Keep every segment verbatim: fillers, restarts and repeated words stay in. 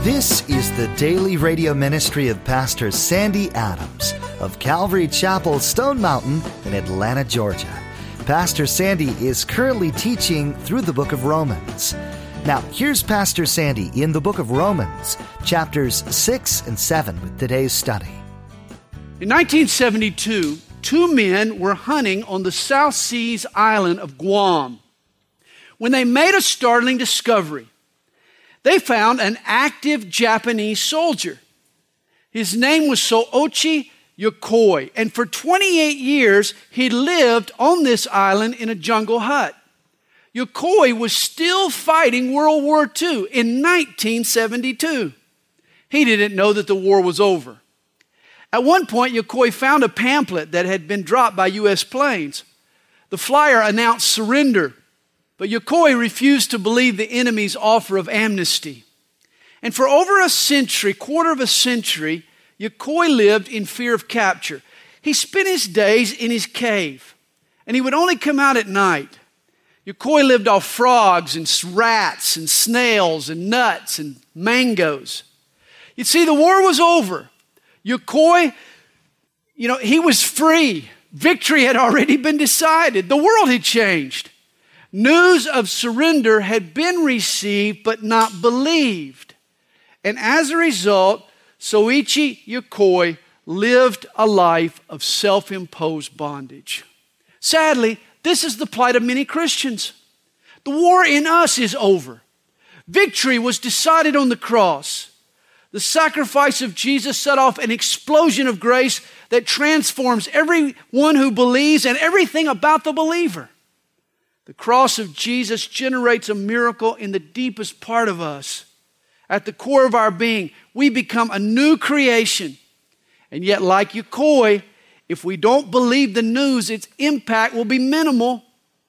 This is the daily radio ministry of Pastor Sandy Adams of Calvary Chapel, Stone Mountain in Atlanta, Georgia. Pastor Sandy is currently teaching through the book of Romans. Now, here's Pastor Sandy in the book of Romans, chapters six and seven with today's study. In nineteen seventy-two, two men were hunting on the South Seas island of Guam when they made a startling discovery. They found an active Japanese soldier. His name was Soichi Yokoi, and for twenty-eight years, he lived on this island in a jungle hut. Yokoi was still fighting World War Two in nineteen seventy-two. He didn't know that the war was over. At one point, Yokoi found a pamphlet that had been dropped by U S planes. The flyer announced surrender, but Yokoi refused to believe the enemy's offer of amnesty. And for over a century, quarter of a century, Yokoi lived in fear of capture. He spent his days in his cave, and he would only come out at night. Yokoi lived off frogs and rats and snails and nuts and mangoes. You see, the war was over. Yokoi, you know, he was free. Victory had already been decided. The world had changed. News of surrender had been received but not believed. And as a result, Soichi Yokoi lived a life of self-imposed bondage. Sadly, this is the plight of many Christians. The war in us is over. Victory was decided on the cross. The sacrifice of Jesus set off an explosion of grace that transforms everyone who believes and everything about the believer. The cross of Jesus generates a miracle in the deepest part of us. At the core of our being, we become a new creation. And yet, like Yokoi, if we don't believe the news, its impact will be minimal.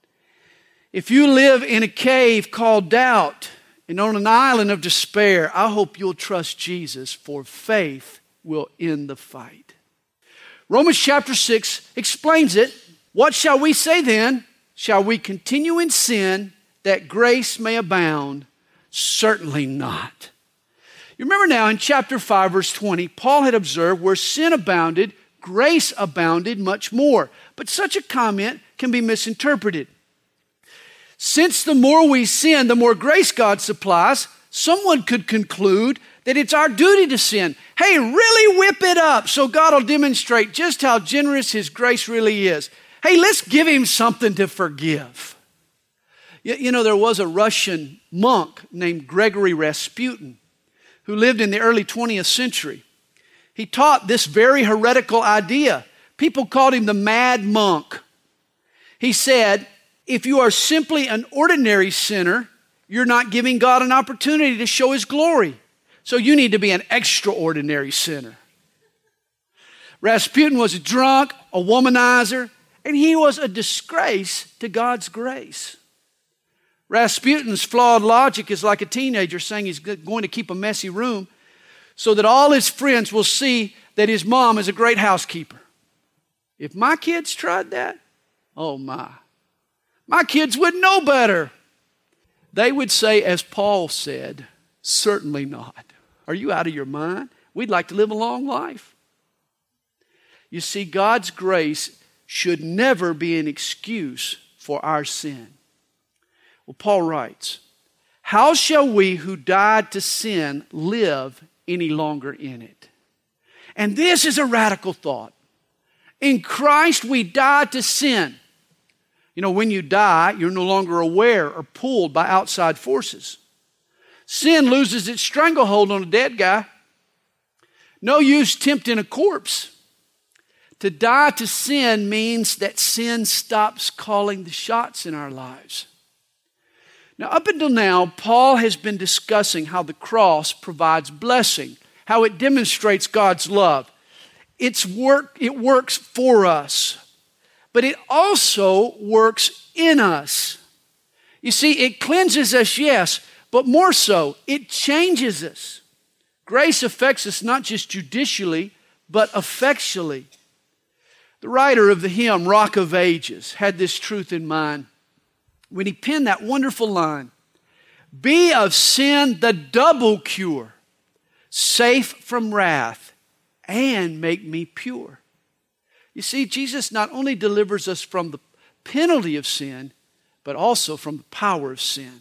If you live in a cave called doubt and on an island of despair, I hope you'll trust Jesus, for faith will end the fight. Romans chapter six explains it. What shall we say then? Shall we continue in sin that grace may abound? Certainly not. You remember now in chapter five, verse twenty, Paul had observed where sin abounded, grace abounded much more. But such a comment can be misinterpreted. Since the more we sin, the more grace God supplies, someone could conclude that it's our duty to sin. Hey, really whip it up so God will demonstrate just how generous His grace really is. Hey, let's give Him something to forgive. You, you know, there was a Russian monk named Gregory Rasputin who lived in the early twentieth century. He taught this very heretical idea. People called him the mad monk. He said, if you are simply an ordinary sinner, you're not giving God an opportunity to show His glory. So you need to be an extraordinary sinner. Rasputin was a drunk, a womanizer, and he was a disgrace to God's grace. Rasputin's flawed logic is like a teenager saying he's going to keep a messy room so that all his friends will see that his mom is a great housekeeper. If my kids tried that, oh my. My kids would know better. They would say, as Paul said, certainly not. Are you out of your mind? We'd like to live a long life. You see, God's grace should never be an excuse for our sin. Well, Paul writes, how shall we who died to sin live any longer in it? And this is a radical thought. In Christ we died to sin. You know, when you die, you're no longer aware or pulled by outside forces. Sin loses its stranglehold on a dead guy. No use tempting a corpse. To die to sin means that sin stops calling the shots in our lives. Now, up until now, Paul has been discussing how the cross provides blessing, how it demonstrates God's love. It's work, it works for us, but it also works in us. You see, it cleanses us, yes, but more so, it changes us. Grace affects us not just judicially, but effectually. The writer of the hymn, Rock of Ages, had this truth in mind when he penned that wonderful line, be of sin the double cure, safe from wrath, and make me pure. You see, Jesus not only delivers us from the penalty of sin, but also from the power of sin.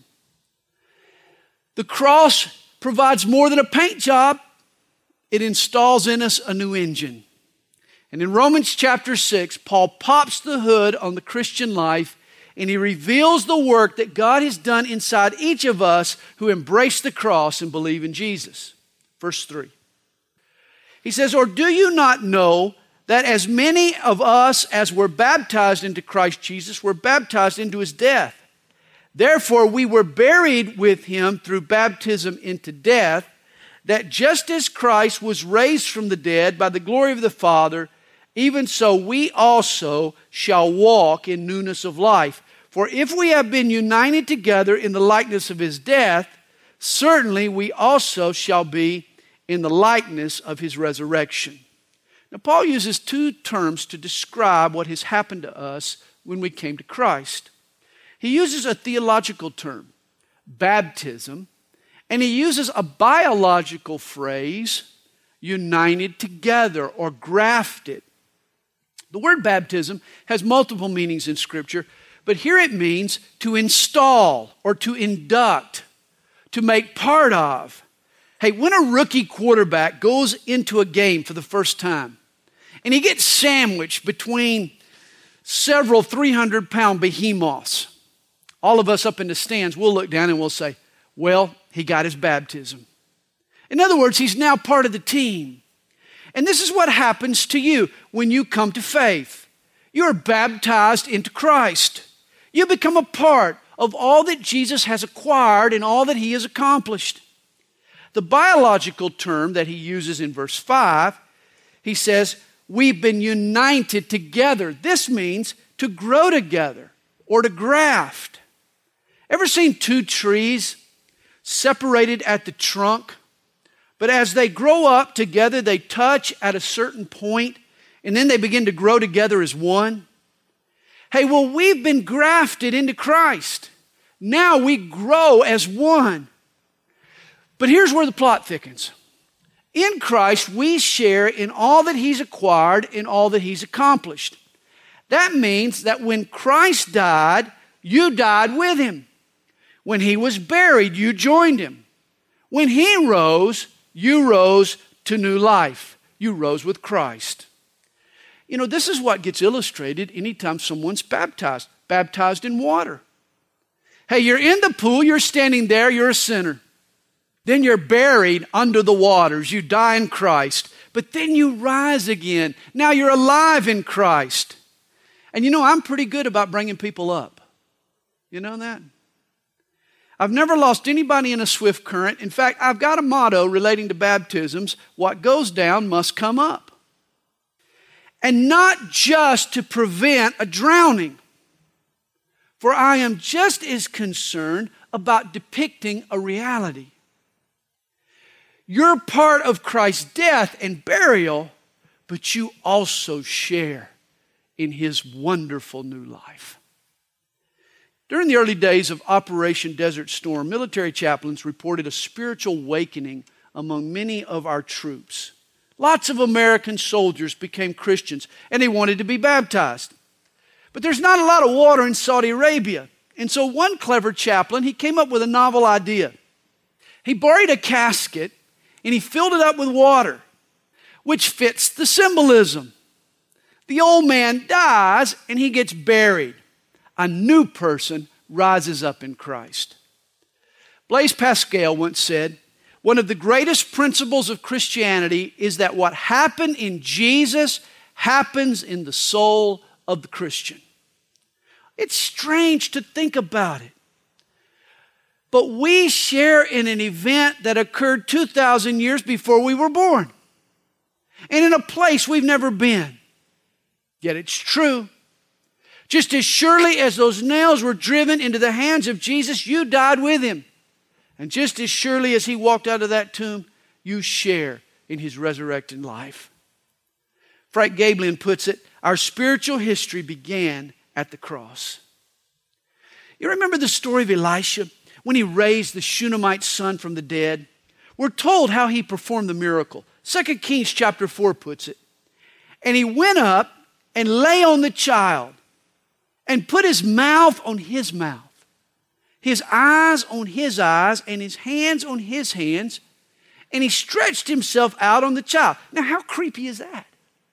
The cross provides more than a paint job. It installs in us a new engine. And in Romans chapter six, Paul pops the hood on the Christian life, and he reveals the work that God has done inside each of us who embrace the cross and believe in Jesus. Verse three. He says, or do you not know that as many of us as were baptized into Christ Jesus were baptized into his death? Therefore we were buried with him through baptism into death, that just as Christ was raised from the dead by the glory of the Father, even so we also shall walk in newness of life. For if we have been united together in the likeness of his death, certainly we also shall be in the likeness of his resurrection. Now, Paul uses two terms to describe what has happened to us when we came to Christ. He uses a theological term, baptism, and he uses a biological phrase, united together or grafted. The word baptism has multiple meanings in Scripture, but here it means to install or to induct, to make part of. Hey, when a rookie quarterback goes into a game for the first time and he gets sandwiched between several three hundred pound behemoths, all of us up in the stands, we'll look down and we'll say, well, he got his baptism. In other words, he's now part of the team. And this is what happens to you when you come to faith. You are baptized into Christ. You become a part of all that Jesus has acquired and all that he has accomplished. The biological term that he uses in verse five, he says, we've been united together. This means to grow together or to graft. Ever seen two trees separated at the trunk? But as they grow up together, they touch at a certain point, and then they begin to grow together as one. Hey, well, we've been grafted into Christ. Now we grow as one. But here's where the plot thickens. In Christ, we share in all that he's acquired and all that he's accomplished. That means that when Christ died, you died with him. When he was buried, you joined him. When he rose, you rose to new life. You rose with Christ. You know, this is what gets illustrated anytime someone's baptized, baptized in water. Hey, you're in the pool, you're standing there, you're a sinner. Then you're buried under the waters. You die in Christ. But then you rise again. Now you're alive in Christ. And you know, I'm pretty good about bringing people up. You know that? I've never lost anybody in a swift current. In fact, I've got a motto relating to baptisms: what goes down must come up. And not just to prevent a drowning. For I am just as concerned about depicting a reality. You're part of Christ's death and burial, but you also share in his wonderful new life. During the early days of Operation Desert Storm, military chaplains reported a spiritual awakening among many of our troops. Lots of American soldiers became Christians, and they wanted to be baptized. But there's not a lot of water in Saudi Arabia. And so one clever chaplain, he came up with a novel idea. He buried a casket and he filled it up with water, which fits the symbolism. The old man dies and he gets buried. A new person rises up in Christ. Blaise Pascal once said, one of the greatest principles of Christianity is that what happened in Jesus happens in the soul of the Christian. It's strange to think about it. But we share in an event that occurred two thousand years before we were born. And in a place we've never been. Yet it's true. Just as surely as those nails were driven into the hands of Jesus, you died with him. And just as surely as he walked out of that tomb, you share in his resurrected life. Frank Gaebelein puts it, our spiritual history began at the cross. You remember the story of Elisha when he raised the Shunammite son from the dead? we're told how he performed the miracle. Second Kings chapter four puts it. And he went up and lay on the child and put his mouth on his mouth, his eyes on his eyes, and his hands on his hands, and he stretched himself out on the child. Now, how creepy is that?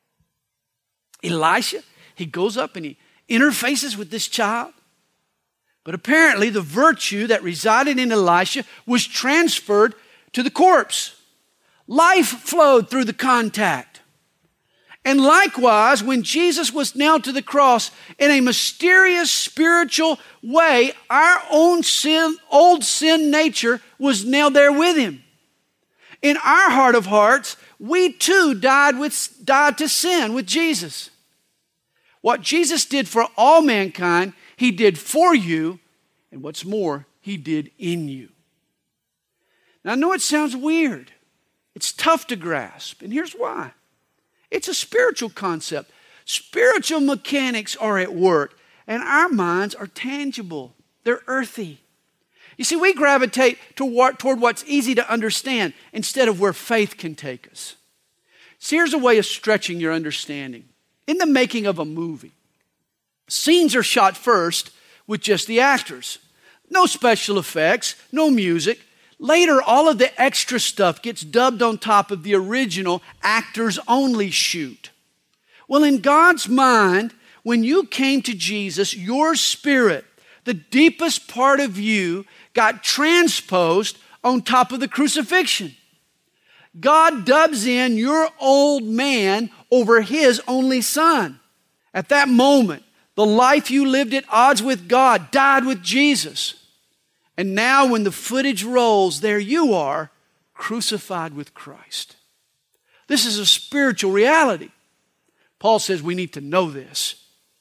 Elisha, he goes up and he interfaces with this child. But apparently the virtue that resided in Elisha was transferred to the corpse. Life flowed through the contact. And likewise, when Jesus was nailed to the cross, in a mysterious spiritual way, our own sin, old sin nature was nailed there with him. In our heart of hearts, we too died, with, died to sin with Jesus. What Jesus did for all mankind, he did for you, and what's more, he did in you. Now, I know it sounds weird. It's tough to grasp, and here's why. It's a spiritual concept. Spiritual mechanics are at work, and our minds are tangible. They're earthy. You see, we gravitate toward, toward what's easy to understand instead of where faith can take us. So here's a way of stretching your understanding. In the making of a movie, scenes are shot first with just the actors. No special effects, no music. Later, all of the extra stuff gets dubbed on top of the original actors-only shoot. Well, in God's mind, when you came to Jesus, your spirit, the deepest part of you, got transposed on top of the crucifixion. God dubs in your old man over his only son. At that moment, the life you lived at odds with God died with Jesus. And now when the footage rolls, there you are, crucified with Christ. This is a spiritual reality. Paul says we need to know this.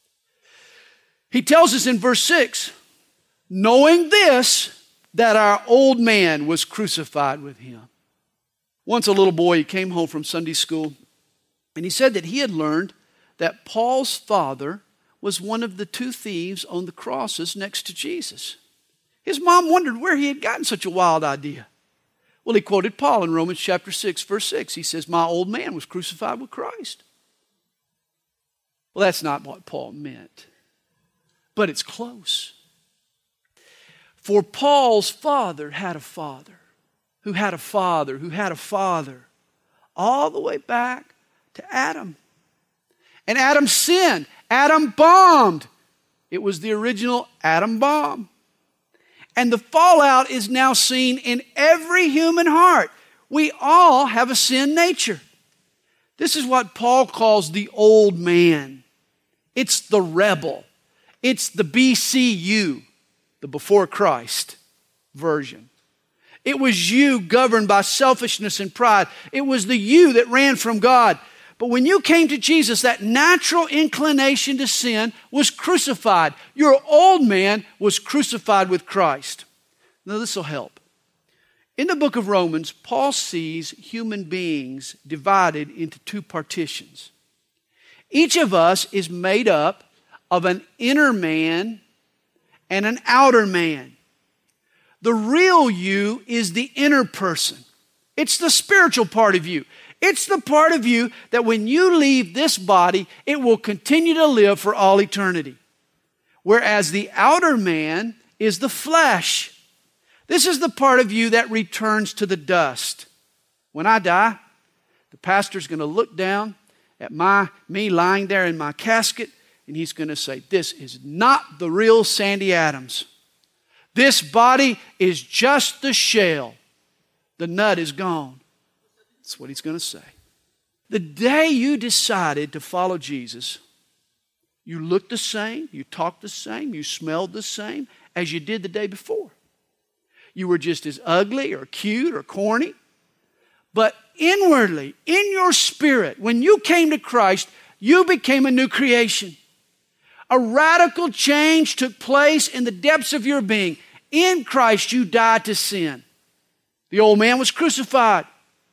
He tells us in verse six, knowing this, that our old man was crucified with him. Once a little boy, he came home from Sunday school, and he said that he had learned that Paul's father was one of the two thieves on the crosses next to Jesus. His mom wondered where he had gotten such a wild idea. Well, he quoted Paul in Romans chapter six, verse six. He says, my old man was crucified with Christ. Well, that's not what Paul meant, but it's close. For Paul's father had a father, who had a father, who had a father, all the way back to Adam. And Adam sinned. Adam bombed. It was the original Adam bomb. And the fallout is now seen in every human heart. We all have a sin nature. This is what Paul calls the old man. It's the rebel. It's the B C U, the before Christ version. It was you governed by selfishness and pride. It was the you that ran from God. But when you came to Jesus, that natural inclination to sin was crucified. Your old man was crucified with Christ. Now this will help. In the book of Romans, Paul sees human beings divided into two partitions. Each of us is made up of an inner man and an outer man. The real you is the inner person. It's the spiritual part of you. It's the part of you that when you leave this body, it will continue to live for all eternity. Whereas the outer man is the flesh. This is the part of you that returns to the dust. When I die, the pastor's going to look down at my me lying there in my casket, and he's going to say, this is not the real Sandy Adams. This body is just the shell. The nut is gone. That's what he's going to say. The day you decided to follow Jesus, you looked the same, you talked the same, you smelled the same as you did the day before. You were just as ugly or cute or corny. But inwardly, in your spirit, when you came to Christ, you became a new creation. A radical change took place in the depths of your being. In Christ, you died to sin. The old man was crucified.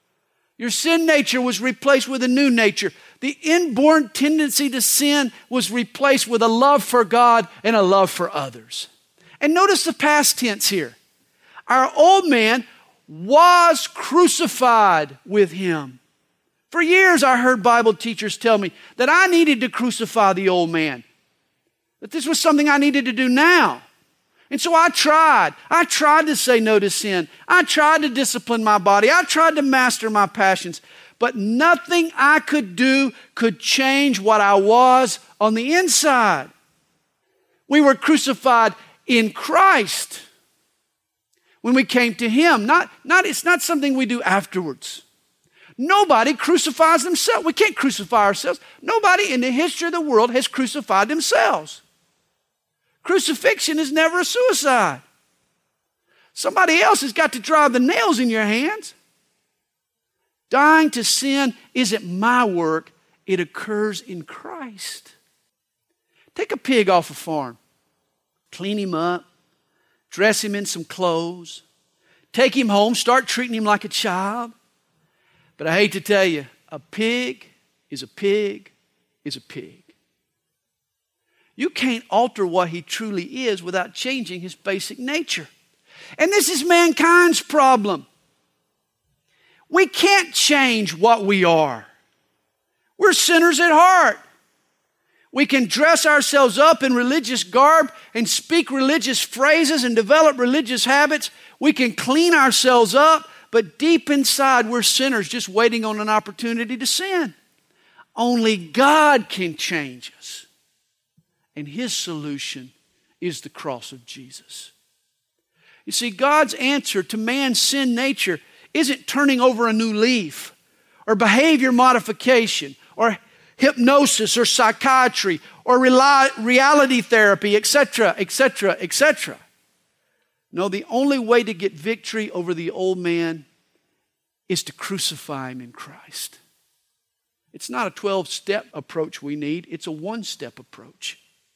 Your sin nature was replaced with a new nature. The inborn tendency to sin was replaced with a love for God and a love for others. And notice the past tense here. Our old man was crucified with him. For years I heard Bible teachers tell me that I needed to crucify the old man, that this was something I needed to do now. And so I tried. I tried to say no to sin. I tried to discipline my body. I tried to master my passions. But nothing I could do could change what I was on the inside. We were crucified in Christ when we came to him. Not, not, it's not something we do afterwards. Nobody crucifies themselves. We can't crucify ourselves. Nobody in the history of the world has crucified themselves. Crucifixion is never a suicide. Somebody else has got to drive the nails in your hands. Dying to sin isn't my work. It occurs in Christ. Take a pig off a farm. Clean him up. Dress him in some clothes. Take him home. Start treating him like a child. But I hate to tell you, a pig is a pig is a pig. You can't alter what he truly is without changing his basic nature. And this is mankind's problem. We can't change what we are. We're sinners at heart. We can dress ourselves up in religious garb and speak religious phrases and develop religious habits. We can clean ourselves up, but deep inside we're sinners just waiting on an opportunity to sin. Only God can change us. And his solution is the cross of Jesus. You see, God's answer to man's sin nature isn't turning over a new leaf or behavior modification or hypnosis or psychiatry or reality therapy, et cetera, et cetera, et cetera. No, the only way to get victory over the old man is to crucify him in Christ. It's not a twelve-step approach we need. It's a one-step approach.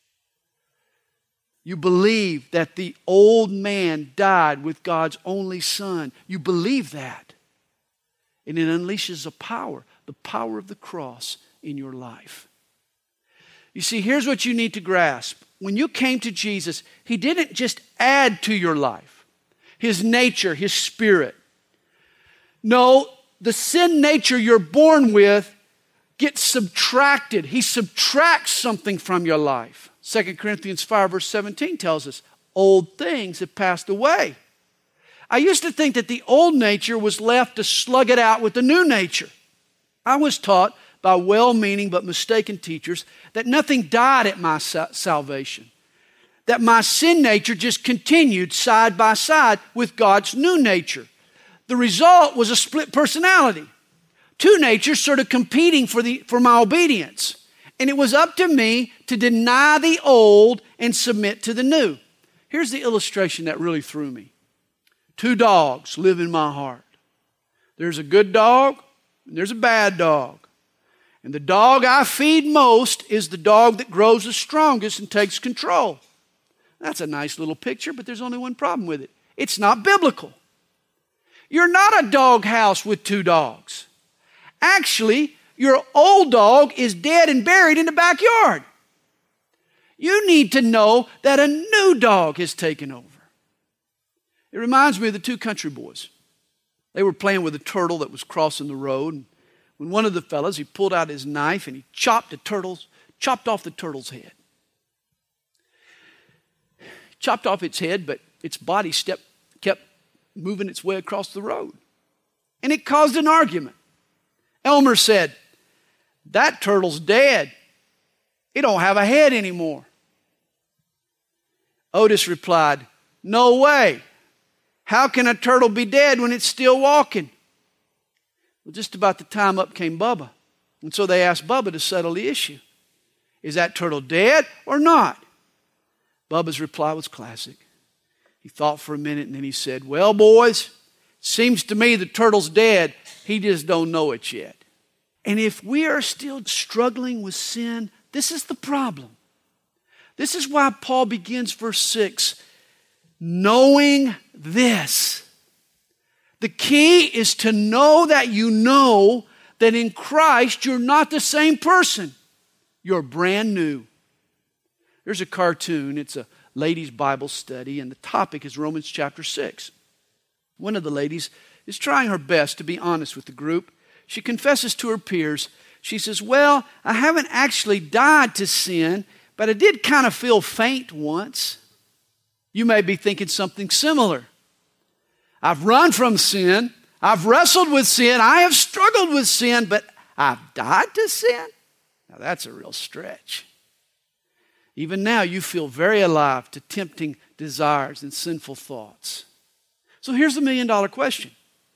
You believe that the old man died with God's only Son. You believe that. And it unleashes a power, the power of the cross in your life. You see, here's what you need to grasp. When you came to Jesus, he didn't just add to your life, his nature, his spirit. No, the sin nature you're born with gets subtracted. He subtracts something from your life. Second Corinthians five verse seventeen tells us, old things have passed away. I used to think that the old nature was left to slug it out with the new nature. I was taught by well-meaning but mistaken teachers that nothing died at my salvation. That my sin nature just continued side by side with God's new nature. The result was a split personality. Two natures sort of competing for, the, for my obedience. And it was up to me to deny the old and submit to the new. Here's the illustration that really threw me. Two dogs live in my heart. There's a good dog and there's a bad dog. And the dog I feed most is the dog that grows the strongest and takes control. That's a nice little picture, but there's only one problem with it. It's not biblical. You're not a dog house with two dogs. Actually, your old dog is dead and buried in the backyard. You need to know that a new dog has taken over. It reminds me of the two country boys. They were playing with a turtle that was crossing the road. And when one of the fellas, he pulled out his knife and he chopped the turtle's, chopped off the turtle's head. Chopped off its head, but its body step, kept moving its way across the road. And it caused an argument. Elmer said, that turtle's dead. It don't have a head anymore. Otis replied, no way. How can a turtle be dead when it's still walking? Well, just about the time up came Bubba. And so they asked Bubba to settle the issue. Is that turtle dead or not? Bubba's reply was classic. He thought for a minute and then he said, well, boys, seems to me the turtle's dead. He just don't know it yet. And if we are still struggling with sin, this is the problem. This is why Paul begins verse six, knowing this. The key is to know that you know that in Christ you're not the same person. You're brand new. There's a cartoon. It's a ladies' Bible study, and the topic is Romans chapter six. One of the ladies is trying her best to be honest with the group. She confesses to her peers. She says, well, I haven't actually died to sin, but I did kind of feel faint once. You may be thinking something similar. I've run from sin. I've wrestled with sin. I have struggled with sin, but I've died to sin? Now that's a real stretch. Even now you feel very alive to tempting desires and sinful thoughts. So here's the million dollar question.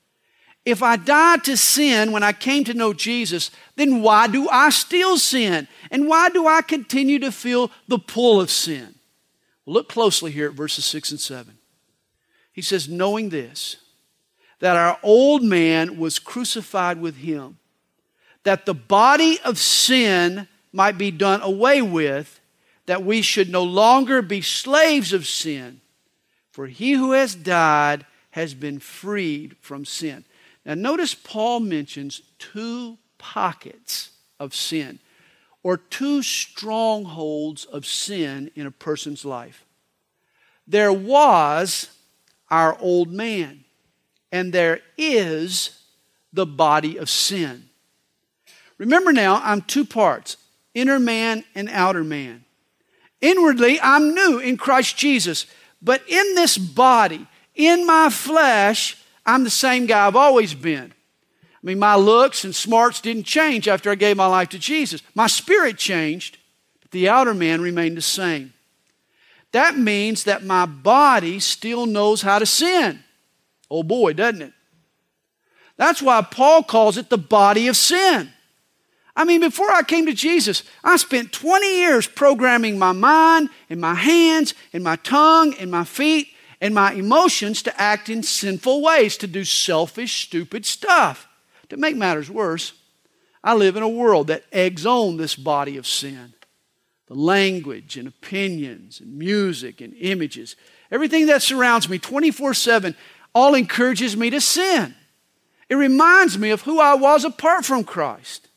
If I died to sin when I came to know Jesus, then why do I still sin? And why do I continue to feel the pull of sin? Well, look closely here at verses six and seven. He says, knowing this, that our old man was crucified with him, that the body of sin might be done away with, that we should no longer be slaves of sin. For he who has died has been freed from sin. Now notice Paul mentions two pockets of sin, or two strongholds of sin in a person's life. There was our old man, and there is the body of sin. Remember now, I'm two parts, inner man and outer man. Inwardly, I'm new in Christ Jesus, but in this body, in my flesh, I'm the same guy I've always been. I mean, my looks and smarts didn't change after I gave my life to Jesus. My spirit changed, but the outer man remained the same. That means that my body still knows how to sin. Oh boy, doesn't it? That's why Paul calls it the body of sin. I mean, before I came to Jesus, I spent twenty years programming my mind and my hands and my tongue and my feet and my emotions to act in sinful ways, to do selfish, stupid stuff. To make matters worse, I live in a world that eggs on this body of sin. The language and opinions and music and images, everything that surrounds me twenty-four seven, all encourages me to sin. It reminds me of who I was apart from Christ.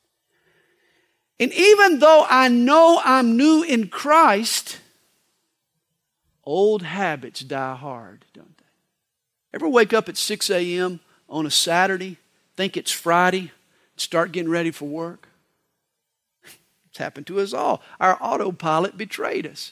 And even though I know I'm new in Christ, old habits die hard, don't they? Ever wake up at six a.m. on a Saturday, think it's Friday, start getting ready for work? It's happened to us all. Our autopilot betrayed us.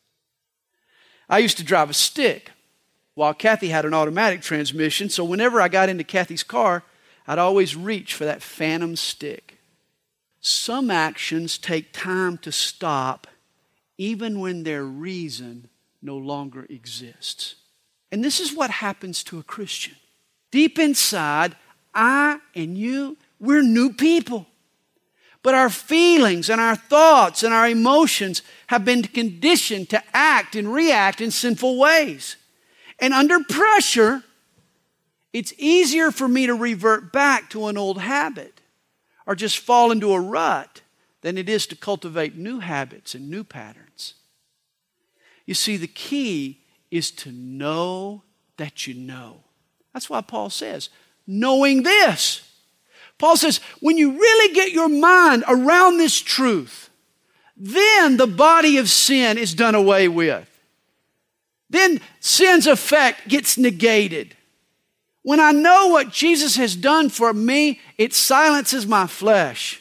I used to drive a stick while Kathy had an automatic transmission, so whenever I got into Kathy's car, I'd always reach for that phantom stick. Some actions take time to stop even when their reason no longer exists. And this is what happens to a Christian. Deep inside, I and you, we're new people. But our feelings and our thoughts and our emotions have been conditioned to act and react in sinful ways. And under pressure, it's easier for me to revert back to an old habit or just fall into a rut than it is to cultivate new habits and new patterns. You see, the key is to know that you know. That's why Paul says, knowing this. Paul says, when you really get your mind around this truth, then the body of sin is done away with. Then sin's effect gets negated. When I know what Jesus has done for me, it silences my flesh.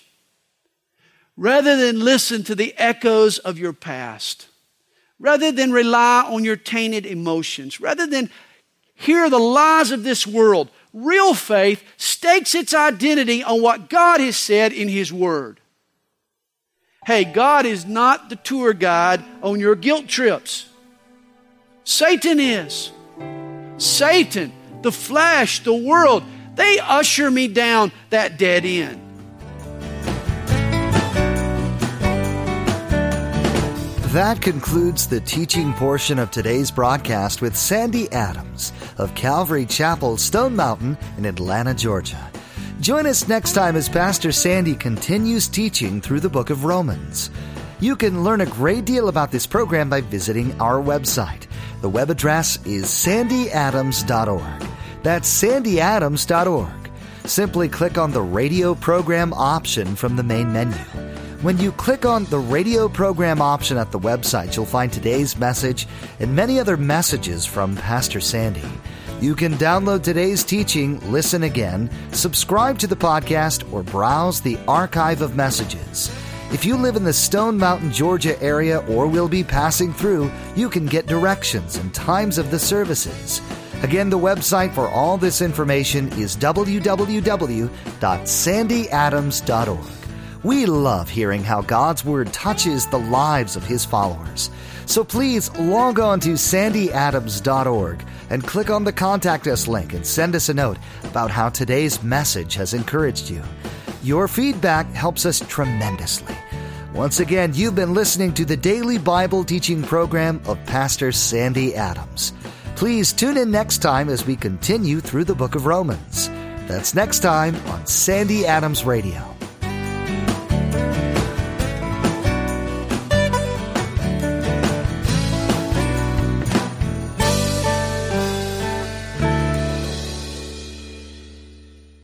Rather than listen to the echoes of your past, rather than rely on your tainted emotions, rather than hear the lies of this world, real faith stakes its identity on what God has said in His Word. Hey, God is not the tour guide on your guilt trips. Satan is. Satan, the flesh, the world, they usher me down that dead end. That concludes the teaching portion of today's broadcast with Sandy Adams of Calvary Chapel, Stone Mountain in Atlanta, Georgia. Join us next time as Pastor Sandy continues teaching through the book of Romans. You can learn a great deal about this program by visiting our website. The web address is sandy adams dot org. That's sandy adams dot org. Simply click on the radio program option from the main menu. When you click on the radio program option at the website, you'll find today's message and many other messages from Pastor Sandy. You can download today's teaching, listen again, subscribe to the podcast, or browse the archive of messages. If you live in the Stone Mountain, Georgia area or will be passing through, you can get directions and times of the services. Again, the website for all this information is w w w dot sandy adams dot org. We love hearing how God's Word touches the lives of His followers. So please log on to sandy adams dot org and click on the Contact Us link and send us a note about how today's message has encouraged you. Your feedback helps us tremendously. Once again, you've been listening to the daily Bible teaching program of Pastor Sandy Adams. Please tune in next time as we continue through the book of Romans. That's next time on Sandy Adams Radio.